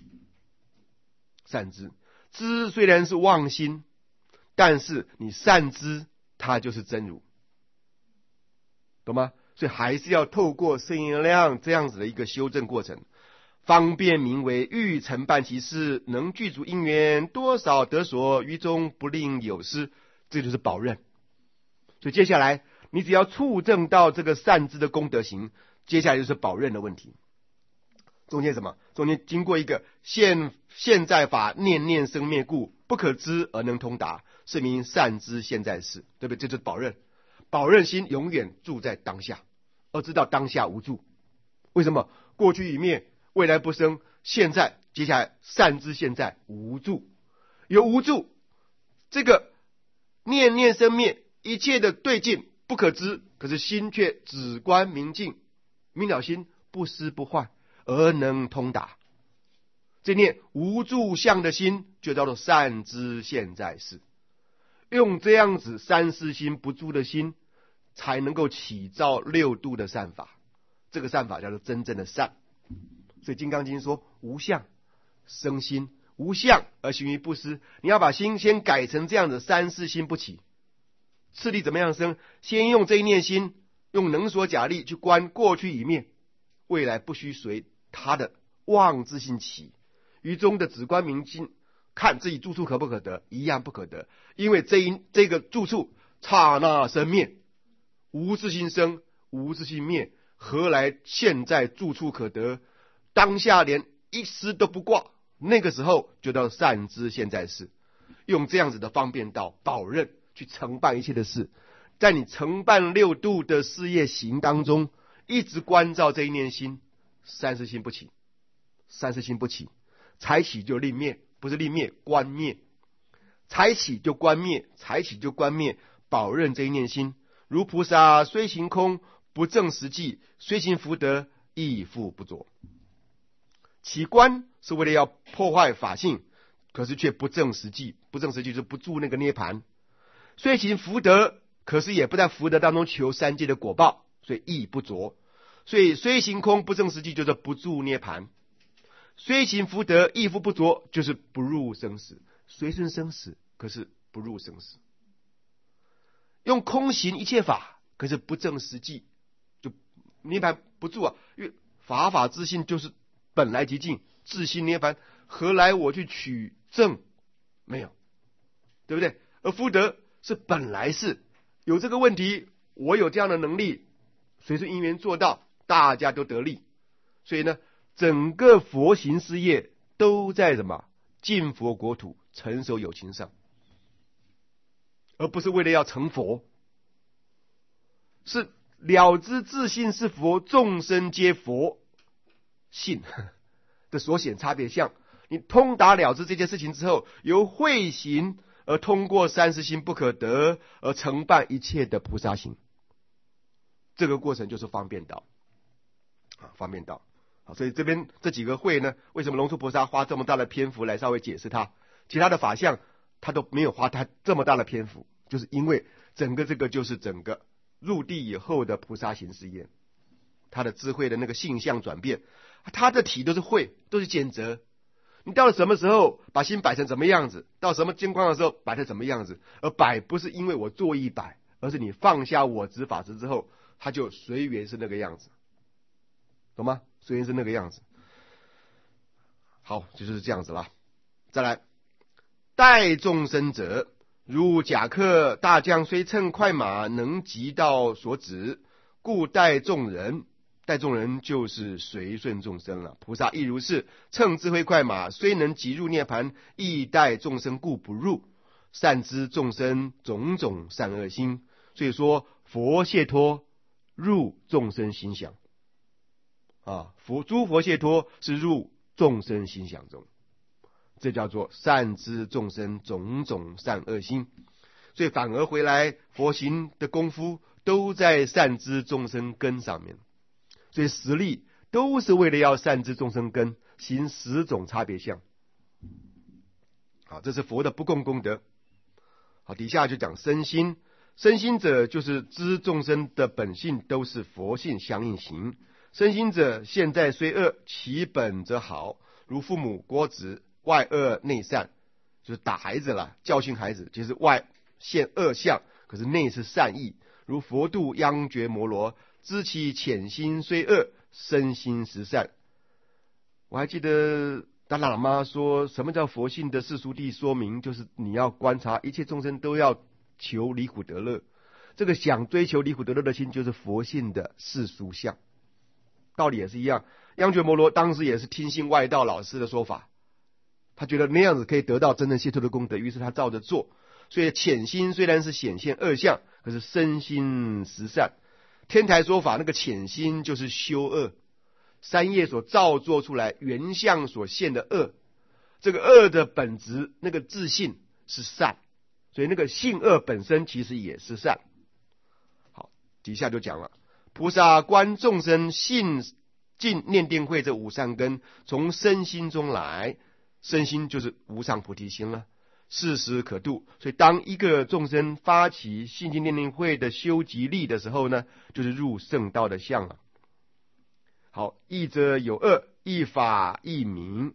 Speaker 1: 善知，知虽然是妄心，但是你善知，它就是真如，懂吗？所以还是要透过圣言量这样子的一个修正过程，方便名为欲成办其事，能具足因缘，多少得所，于中不令有失，这就是宝刃。所以接下来你只要触证到这个善知的功德行，接下来就是宝刃的问题。中间什么？中间经过一个现现在法念念生灭故，不可知而能通达，是名善知现在事，对不对？这就是宝刃。宝刃心永远住在当下，而知道当下无住。为什么？过去已灭，未来不生，现在接下来善知现在无住，有无住，这个念念生灭，一切的对境不可知，可是心却只观明净，明了心不失不坏，而能通达。这念无住相的心就叫做善知现在事。用这样子三思心不住的心，才能够起造六度的善法。这个善法叫做真正的善。所以金刚经说无相生心，无相而行于不思。你要把心先改成这样的三思心不起。次第怎么样生？先用这一念心，用能所假力去观过去已灭，未来不须随他的妄自性起。于中的只观明净，看自己住处可不可得，一样不可得。因为这一这个住处刹那生灭，无自性生，无自性灭，何来现在住处可得？当下连一丝都不挂，那个时候就叫善知现在事。用这样子的方便道宝刃去承办一切的事，在你承办六度的事业行当中，一直关照这一念心，三思心不起，三思心不起，才起就令灭，不是令灭，观灭。才起就观灭，才起就观灭，宝刃这一念心，如菩萨虽行空，不证实际，虽行福德，亦复不着。起观是为了要破坏法性，可是却不证实际，不证实际就是不住那个涅盘。虽行福德，可是也不在福德当中求三界的果报，所以亦不着。所以虽行空不证实际，就是不住涅盘。虽行福德，亦复不着，就是不入生死。随顺生死，可是不入生死。用空行一切法，可是不证实际，就涅盘不住啊。因为法法自性就是本来极净，自性涅盘，何来我去取证？没有，对不对？而福德是本来是有这个问题，我有这样的能力，随顺因缘做到，大家都得利。所以呢，整个佛行事业都在什么？进佛国土，成熟有情上，而不是为了要成佛，是了知自性是佛，众生皆佛性的所显差别相。你通达了知这件事情之后，由慧行而通过三思心不可得，而承办一切的菩萨行。这个过程就是方便道啊，方便道。所以这边这几个会呢，为什么龙树菩萨花这么大的篇幅来稍微解释它？其他的法相他都没有花他这么大的篇幅，就是因为整个这个就是整个入地以后的菩萨行事业，他的智慧的那个性相转变，他的体都是慧，都是简则。你到了什么时候把心摆成什么样子，到什么境况的时候摆成什么样子，而摆不是因为我做一摆， 而是你放下我执法执之后，它就随缘是那个样子，懂吗？随缘是那个样子。好，就是这样子了。再来，带众生者，如甲客大将，虽乘快马，能及到所指，故带众人。带众人就是随顺众生了。菩萨亦如是，乘智慧快马，虽能即入涅盘，亦带众生故不入。善知众生种种善恶心，所以说佛解脱入众生心想啊，佛诸佛解脱是入众生心想中，这叫做善知众生种种善恶心。所以反而回来，佛行的功夫都在善知众生根上面。所以实力都是为了要善知众生根，行十种差别相。好，这是佛的不共功德。好，底下就讲身心，身心者就是知众生的本性都是佛性相应行。身心者现在虽恶，其本则好，如父母国子，外恶内善，就是打孩子了，教训孩子，就是外现恶相，可是内是善意。如佛度央觉摩罗，知其潜心虽恶，身心实善。我还记得达赖喇嘛说，什么叫佛性的世俗谛说明，就是你要观察一切众生都要求离苦得乐，这个想追求离苦得乐的心，就是佛性的世俗相。道理也是一样，央觉摩罗当时也是听信外道老师的说法，他觉得那样子可以得到真正解脱的功德，于是他照着做。所以潜心虽然是显现恶相，可是身心实善。天台说法，那个潜心就是修恶，三业所造作出来原相所现的恶，这个恶的本质，那个自性是善，所以那个性恶本身其实也是善。好，底下就讲了，菩萨观众生信尽念定慧这五善根，从身心中来，身心就是无上菩提心了，事时可度。所以当一个众生发起信尽念定慧的修集力的时候呢，就是入圣道的相了。好，义者有恶，义法义名，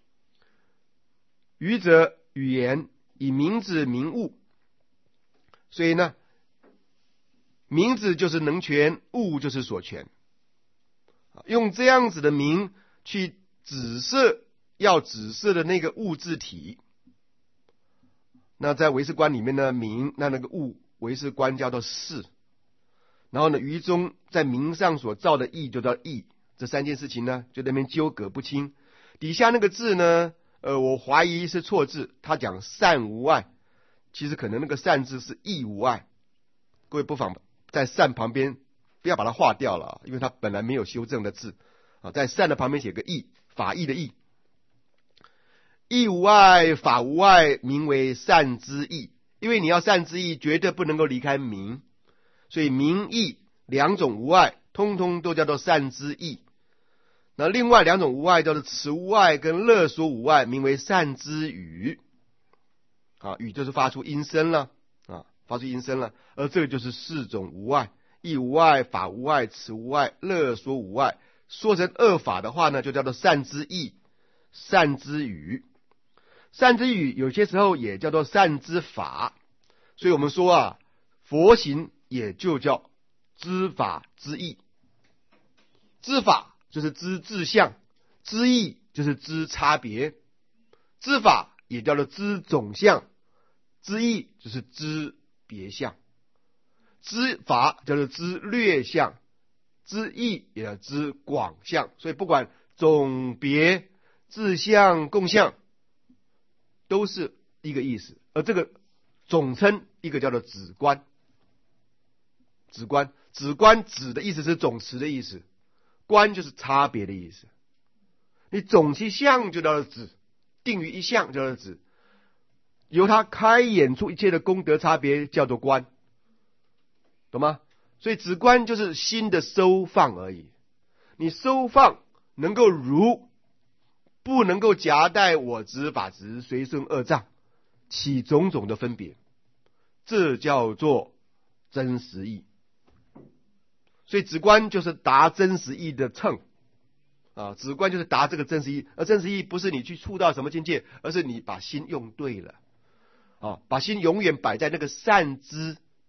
Speaker 1: 语者语言，以名字名物。所以呢，名字就是能权，物就是所权，用这样子的名去指示要指示的那个物质体。那在唯识观里面呢，名那那个物唯识观叫做事，然后呢于中在名上所造的义就叫义，这三件事情呢就在那边纠葛不清。底下那个字呢，呃，我怀疑是错字，他讲善无碍，其实可能那个善字是义无碍，各位不妨在善旁边不要把它划掉了，因为它本来没有修正的字啊，在善的旁边写个义，法义的义。义无碍，法无碍，名为善之义。因为你要善之义，绝对不能够离开名，所以名义两种无碍，通通都叫做善之义。那另外两种无碍叫做持无碍跟乐说无碍，名为善之语。啊，语就是发出音声了啊，发出音声了。而这个就是四种无碍：义无碍、法无碍、持无碍、乐说无碍。说成恶法的话呢，就叫做善之义、善之语。善之语有些时候也叫做善之法，所以我们说啊，佛行也就叫知法知义。知法就是知自相，知义就是知差别，知法也叫做知总相，知义就是知别相，知法叫做知略相，知义也叫知广相。所以不管总别、自相、共相都是一个意思，而这个总称一个叫做止观。止观，止观止的意思是总持的意思，观就是差别的意思。你总其相就叫做止，定于一相叫做止，由它开演出一切的功德差别叫做观，懂吗？所以止观就是心的收放而已。你收放能够如，不能够夹带我执法执随顺恶障，起种种的分别，这叫做真实义。所以止观就是达真实义的称啊，止观就是达这个真实义。而真实义不是你去触到什么境界，而是你把心用对了啊，把心永远摆在那个善知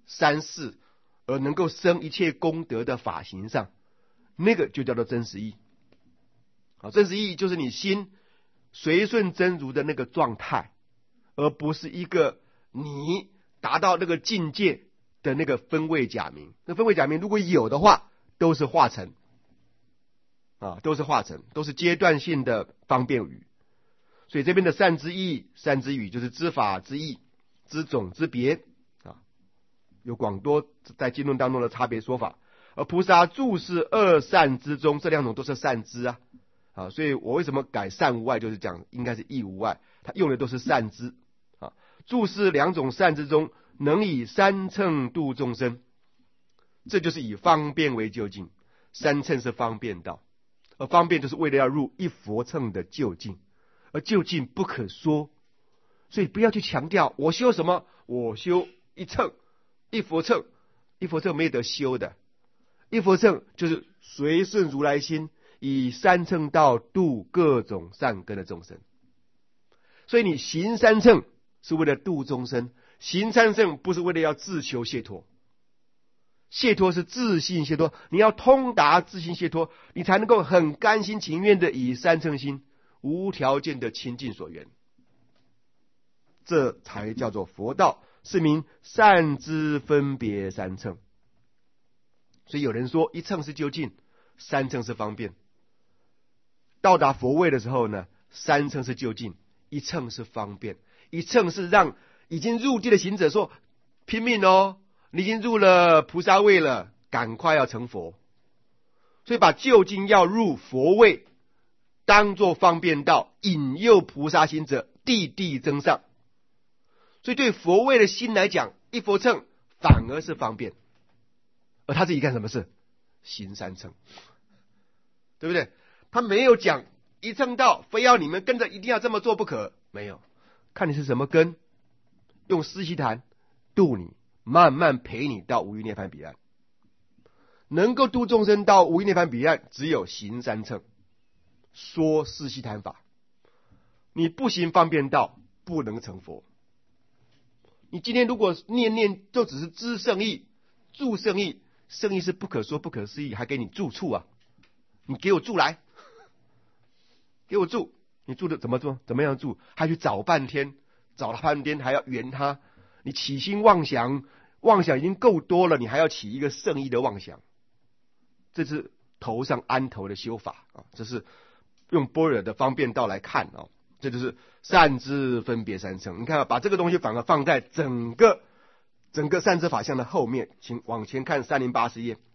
Speaker 1: 三世而能够生一切功德的法行上，那个就叫做真实义。好，真实义就是你心随顺真如的那个状态，而不是一个你达到那个境界的那个分位假名。那分位假名如果有的话，都是化成啊，都是化成，都是阶段性的方便语。所以这边的善之义、善之语就是知法之义、知种之别啊，有广多在经论当中的差别说法。而菩萨住是二善之中，这两种都是善知啊。啊，所以我为什么改善无碍，就是讲应该是义无碍，他用的都是善知啊。住是两种善之中，能以三乘度众生，这就是以方便为究竟。三乘是方便道，而方便就是为了要入一佛乘的究竟，而究竟不可说，所以不要去强调我修什么，我修一乘一佛乘，一佛乘没得修的，一佛乘就是随顺如来心，以三乘道度各种善根的众生。所以你行三乘是为了度众生，行三乘不是为了要自求解脱。解脱是自信解脱，你要通达自信解脱，你才能够很甘心情愿的以三乘心无条件的亲近所缘，这才叫做佛道，是名善知分别三乘。所以有人说一乘是究竟，三乘是方便。到达佛位的时候呢，三乘是究竟，一乘是方便。一乘是让已经入地的行者说拼命哦，你已经入了菩萨位了，赶快要成佛。所以把究竟要入佛位当作方便道，引诱菩萨行者地地增上。所以对佛位的心来讲，一佛乘反而是方便，而他自己干什么事？行三乘，对不对？他没有讲一乘道非要你们跟着一定要这么做不可，没有，看你是什么根，用思悉檀度你，慢慢陪你到无余涅槃彼岸。能够度众生到无余涅槃彼岸，只有行三乘，说思悉檀法。你不行方便道，不能成佛。你今天如果念念就只是知圣意、住圣意，圣意是不可说不可思议，还给你住处啊！你给我住来，给我住，你住的怎么做？怎么样住？还去找半天，找了半天还要圆他。你起心妄想，妄想已经够多了，你还要起一个圣意的妄想，这是头上安头的修法啊！这是用般若的方便道来看啊，这就是善知分别三乘。你看，把这个东西反而放在整个整个善知法相的后面，请往前看三零八十页。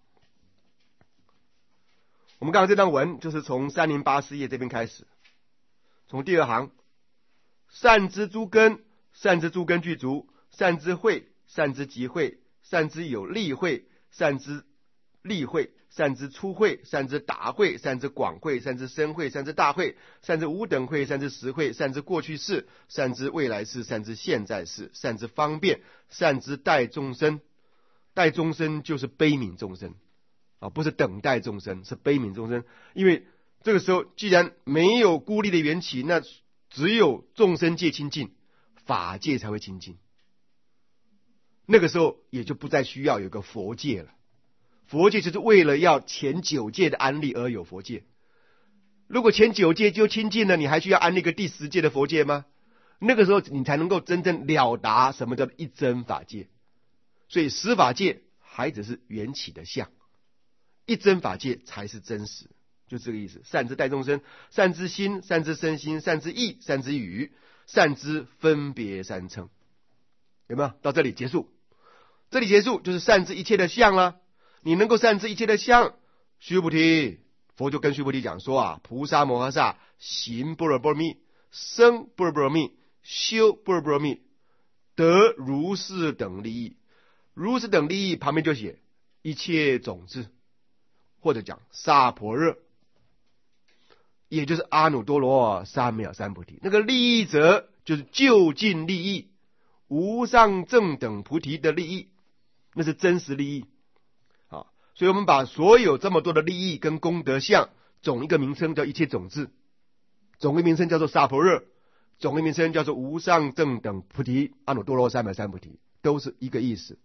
Speaker 1: 我们刚刚这段文就是从三零八十页这边开始，从第二行，善知诸根，善知诸根具足，善知慧，善知集慧，善知有利慧，善知利慧，善知粗慧，善知达慧，善知广慧，善知深慧，善知大慧，善知无等慧，善知实慧，善知过去世，善知未来世，善知现在世，善知方便，善知待众生。待众生就是悲悯众生啊，不是等待众生，是悲悯众生。因为这个时候既然没有孤立的缘起，那只有众生界清净，法界才会清净。那个时候也就不再需要有个佛界了。佛界就是为了要前九界的安立而有佛界。如果前九界就清净了，你还需要安立个第十界的佛界吗？那个时候你才能够真正了达什么叫一真法界。所以十法界还只是缘起的相，一真法界才是真实，就这个意思。善知待众生，善知心，善知身心，善知意，善知语，善知分别三乘。有没有？到这里结束，这里结束就是善知一切的相了。你能够善知一切的相，须菩提，佛就跟须菩提讲说啊，菩萨摩诃萨行般若波罗蜜，生般若波罗蜜，修般若波罗蜜，得如是等利益。如是等利益旁边就写一切种子，或者讲萨婆诃，也就是阿耨多罗三藐三菩提。那个利益者就是究竟利益，无上正等菩提的利益，那是真实利益啊。所以我们把所有这么多的利益跟功德相，总一个名称叫一切种子，总一个名称叫做萨婆诃，总一个名称叫做无上正等菩提，阿耨多罗三藐三菩提，都是一个意思。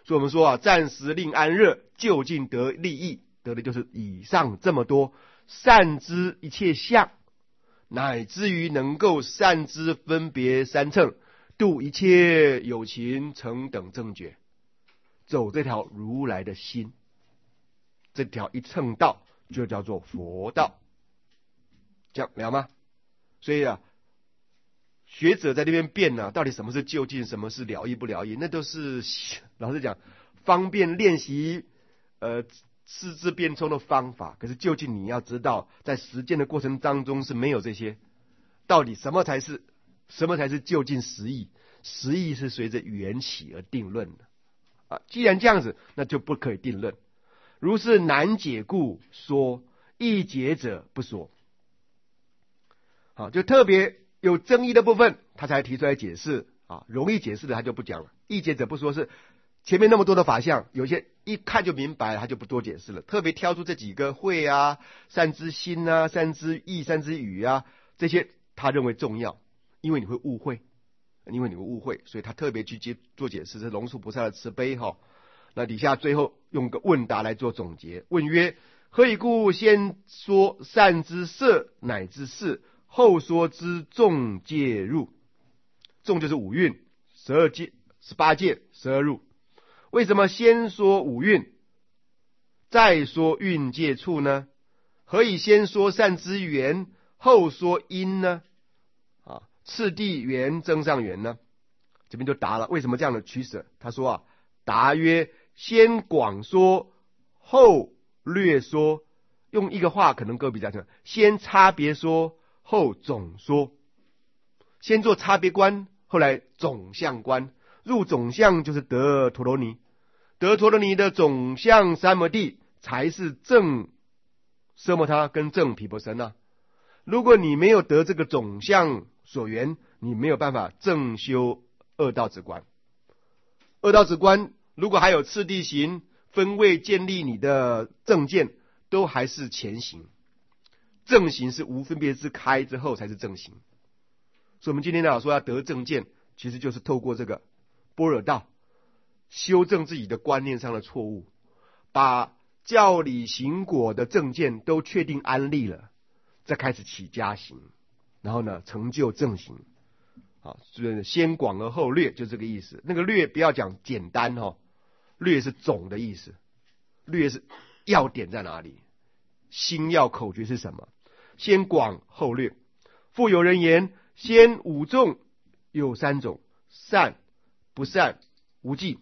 Speaker 1: 所以我们说啊，暂时令安乐，就近得利益，得的就是以上这么多，善知一切相，乃至于能够善知分别三乘，度一切有情成等正觉，走这条如来的心，这条一乘道就叫做佛道，这样了吗？所以啊，学者在那边辩呢、啊，到底什么是究竟，什么是了义不了义，那都是老实讲方便练习呃四字辩聪的方法。可是究竟你要知道，在实践的过程当中是没有这些。到底什么才是什么才是究竟实义？实义是随着缘起而定论的啊。既然这样子，那就不可以定论。如是难解故说，易解者不说。好，就特别有争议的部分，他才提出来解释啊。容易解释的他就不讲了。易解者不说是前面那么多的法相，有些一看就明白了，他就不多解释了。特别挑出这几个慧啊、善知心啊、善知意、善知语啊，这些他认为重要，因为你会误会，因为你会误会，所以他特别去接做解释。是龙树菩萨的慈悲哈。那底下最后用个问答来做总结。问曰：何以故先说善之色乃至事，后说之众介入？众就是五蕴、十二界、十八界、十二入。为什么先说五蕴，再说蕴界处呢？何以先说善之缘，后说因呢？啊，次第缘增上缘呢？这边就答了，为什么这样的取舍？他说啊，答曰：先广说，后略说。用一个话可能各位比较清楚，先差别说，后总说。先做差别观，后来总相观。入总相就是得陀罗尼，得陀罗尼的总相三摩地才是正奢摩他跟正毗婆舍那。如果你没有得这个总相所缘，你没有办法正修二道止观。二道止观如果还有次第行分位建立你的正见，都还是前行。正行是无分别之开之后才是正行。所以我们今天呢说要得正见，其实就是透过这个般若道修正自己的观念上的错误，把教理行果的正见都确定安立了，再开始起加行，然后呢成就正行。好，所以先广而后略，就这个意思。那个略不要讲简单哦，略是总的意思，略是要点在哪里，心要口诀是什么？先广后略。复有人言，先五众有三种，善、不善、无记。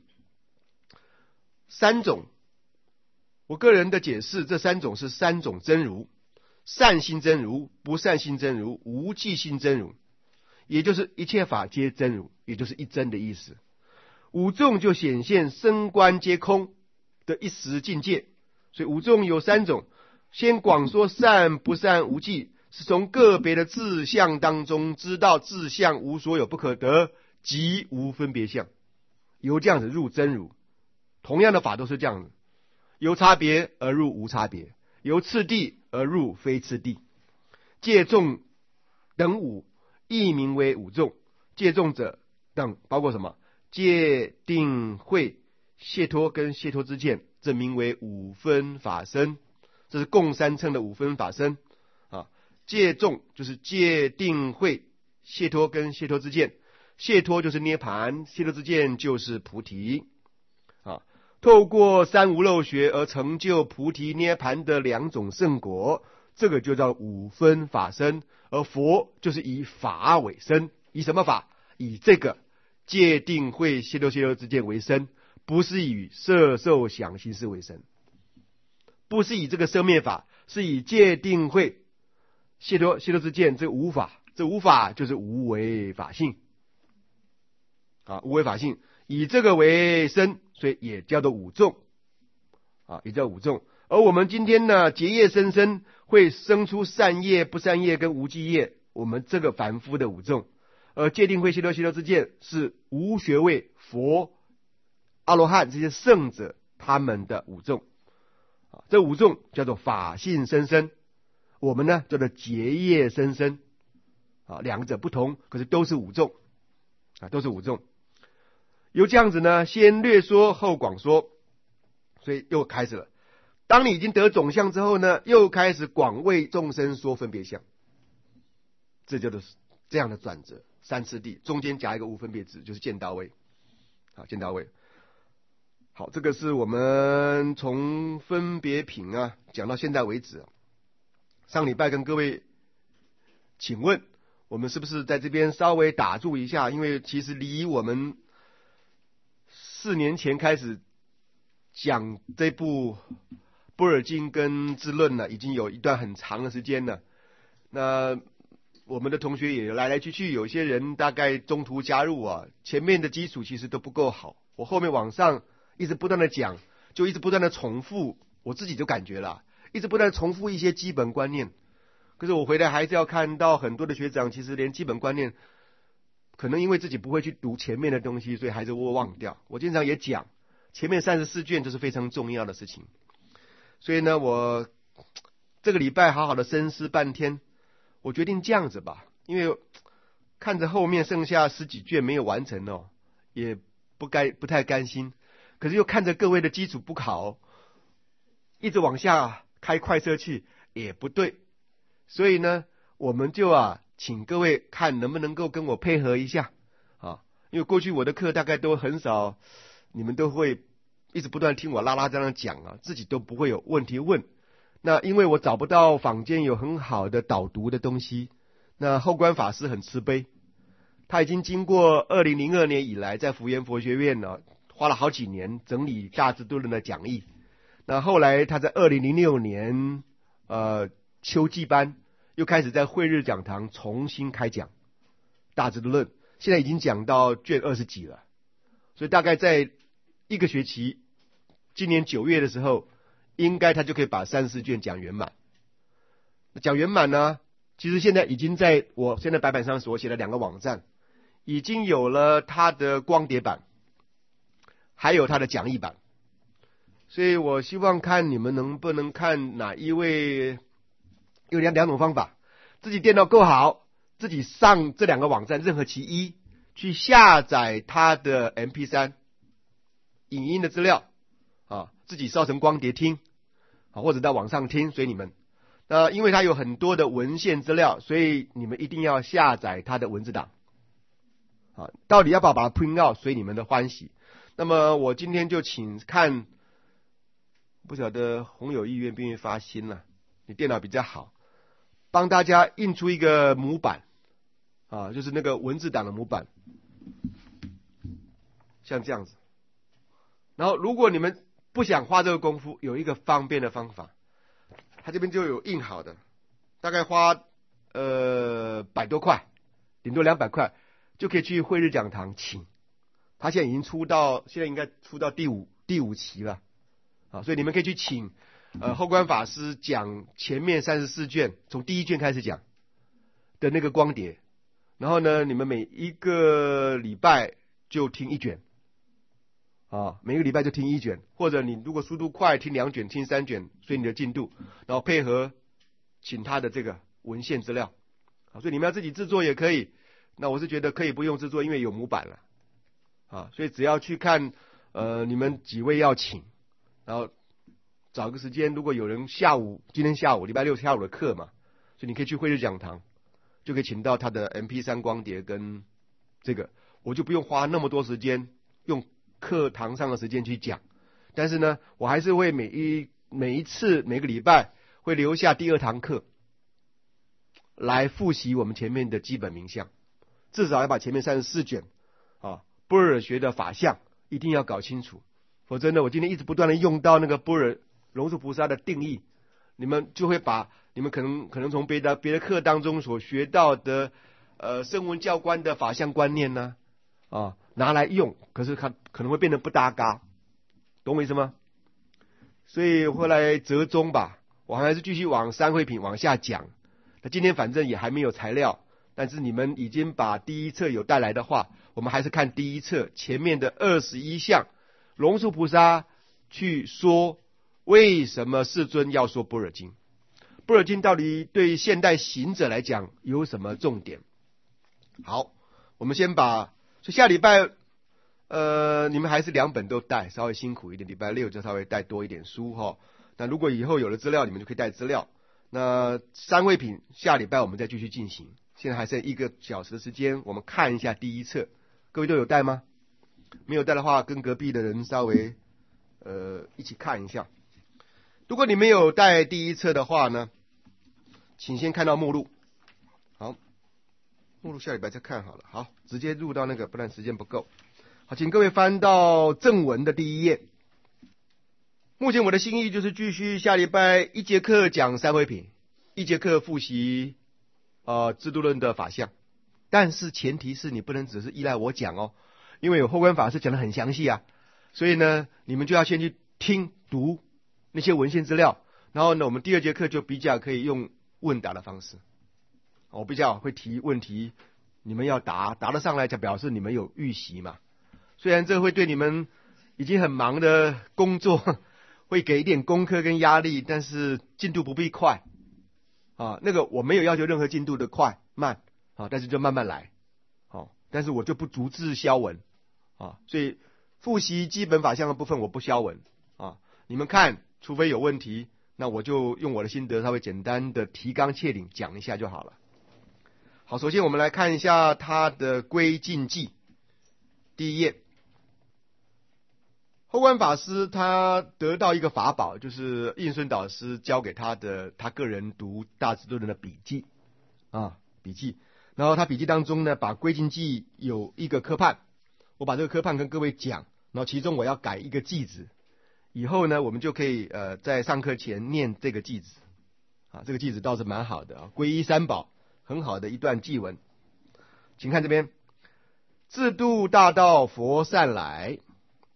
Speaker 1: 三种，我个人的解释，这三种是三种真如：善心真如、不善心真如、无记心真如。也就是一切法皆真如，也就是一真的意思。五众就显现升观皆空的一时境界。所以五众有三种，先广说善、不善、无记，是从个别的自相当中知道自相无所有不可得，即无分别相，由这样子入真如。同样的法都是这样子，由差别而入无差别，由次第而入非次第。戒众等五亦名为五众。戒众者等包括什么？戒、定、慧、解脱跟解脱之见，这名为五分法身。这是共三乘的五分法身啊。戒众就是戒、定、慧、解脱跟解脱之见。解脱就是涅盘，解脱之见就是菩提啊。透过三无漏学而成就菩提涅盘的两种圣果，这个就叫五分法身。而佛就是以法为身，以什么法？以这个戒定慧解脱解脱之见为身，不是以色受想行识为身，不是以这个生灭法，是以戒定慧解脱解脱之见这无法，这无法就是无为法性啊，无为法性以这个为身，所以也叫做五众啊，也叫五众。而我们今天呢，结业生生会生出善业、不善业跟无记业，我们这个凡夫的五众。而戒定慧解脱解脱之见是无学位佛、阿罗汉这些圣者他们的五众啊，这五众叫做法性生生，我们呢叫做结业生生啊，两者不同，可是都是五众啊，都是五众。 由这样子呢，先略说后广说，所以又开始了。当你已经得总相之后呢，又开始广为众生说分别相，这就是这样的转折。三次第中间夹一个无分别字，就是见到位。好，见到位。好，这个是我们从分别品啊讲到现在为止。上礼拜跟各位请问，我们是不是在这边稍微打住一下？因为其实离我们四年前开始讲这部般若经跟智论呢，已经有一段很长的时间了。那我们的同学也来来去去，有些人大概中途加入啊，前面的基础其实都不够好。我后面往上一直不断的讲，就一直不断的重复，我自己就感觉了，一直不断的重复一些基本观念。可是我回来还是要看到很多的学长，其实连基本观念，可能因为自己不会去读前面的东西，所以还是会忘掉。我经常也讲，前面三十四卷就是非常重要的事情。所以呢，我这个礼拜好好的深思半天，我决定这样子吧，因为看着后面剩下十几卷没有完成哦，也不该不太甘心。可是又看着各位的基础不好，一直往下开快车去也不对。所以呢，我们就啊，请各位看能不能够跟我配合一下啊，因为过去我的课大概都很少，你们都会一直不断听我拉拉这样讲啊，自己都不会有问题问。那因为我找不到坊间有很好的导读的东西，那后观法师很慈悲，他已经经过二零零二年以来，在福源佛学院呢，花了好几年整理大智度论的讲义。那后来他在二零零六年呃秋季班又开始在慧日讲堂重新开讲大智度论，现在已经讲到卷二十几了，所以大概在一个学期，今年九月的时候，应该他就可以把三十四卷讲圆满。讲圆满呢，其实现在已经在我现在白板上所写的两个网站，已经有了他的光碟版，还有他的讲义版。所以我希望看你们能不能看哪一位，有两两种方法，自己电脑够好，自己上这两个网站任何其一，去下载他的 M P 三 影音的资料啊，自己烧成光碟听啊，或者到网上听，随你们。那因为它有很多的文献资料，所以你们一定要下载它的文字档啊。到底要不要把它 print out， 随你们的欢喜。那么我今天就请看，不晓得弘友意愿不愿意发心了，你电脑比较好，帮大家印出一个模板啊，就是那个文字档的模板，像这样子。然后如果你们不想花这个功夫，有一个方便的方法，他这边就有印好的，大概花呃百多块，顶多两百块，就可以去慧日讲堂请。他现在已经出到，现在应该出到第五第五期了啊，所以你们可以去请呃后观法师讲前面三十四卷，从第一卷开始讲的那个光碟，然后呢，你们每一个礼拜就听一卷。啊，每个礼拜就听一卷，或者你如果速度快，听两卷、听三卷，随你的进度，然后配合请他的这个文献资料，啊，所以你们要自己制作也可以。那我是觉得可以不用制作，因为有模板了，啊，所以只要去看，呃，你们几位要请，然后找个时间，如果有人下午，今天下午礼拜六下午的课嘛，所以你可以去慧日讲堂，就可以请到他的 M P 三 光碟跟这个，我就不用花那么多时间用课堂上的时间去讲，但是呢，我还是会每一每一次每个礼拜会留下第二堂课来复习我们前面的基本名相，至少要把前面三十四卷啊般若学的法相一定要搞清楚，否则呢，我今天一直不断的用到那个般若龙树菩萨的定义，你们就会把你们可能可能从别的别的课当中所学到的呃声闻教官的法相观念呢啊拿来用，可是它可能会变得不搭嘎，懂我意思吗？所以后来折中吧，我还是继续往三会品往下讲。那今天反正也还没有材料，但是你们已经把第一册有带来的话，我们还是看第一册前面的二十一项，龙树菩萨去说为什么世尊要说般若经，般若经到底对现代行者来讲有什么重点？好，我们先把。所以下礼拜， 呃，你们还是两本都带，稍微辛苦一点，礼拜六就稍微带多一点书哈。那如果以后有了资料，你们就可以带资料。那三位品下礼拜我们再继续进行。现在还剩一个小时的时间，我们看一下第一册，各位都有带吗？没有带的话，跟隔壁的人稍微呃一起看一下。如果你没有带第一册的话呢，请先看到目录。好，目录下礼拜再看好了。好，直接入到那个，不然时间不够。好，请各位翻到正文的第一页。目前我的心意就是继续下礼拜一节课讲三位品，一节课复习呃制度论的法相，但是前提是你不能只是依赖我讲哦，因为有后观法师讲得很详细啊，所以呢你们就要先去听读那些文献资料，然后呢我们第二节课就比较可以用问答的方式，我比较会提问题，你们要答答得上来，就表示你们有预习嘛。虽然这会对你们已经很忙的工作会给一点功课跟压力，但是进度不必快啊。那个我没有要求任何进度的快慢啊，但是就慢慢来。好、啊，但是我就不逐字消文啊，所以复习基本法相的部分我不消文啊。你们看，除非有问题，那我就用我的心得稍微简单的提纲挈领讲一下就好了。好，首先我们来看一下它的归尽记，第一页。后观法师他得到一个法宝，就是印顺导师教给他的他个人读大智度论的笔记啊笔记，然后他笔记当中呢，把归尽记有一个科判，我把这个科判跟各位讲，然后其中我要改一个记子，以后呢我们就可以呃在上课前念这个记子啊，这个记子倒是蛮好的啊，皈依三宝很好的一段记文，请看这边，自度大道佛善来。